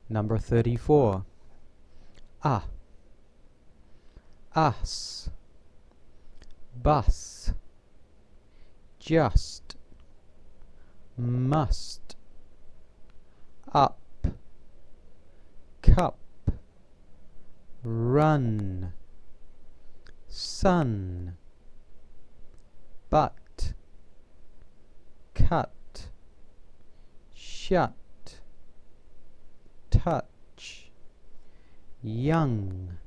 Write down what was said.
Number 34. Us, bus, just, must, up, cup, run, sun, but, cut, shut, touch, young,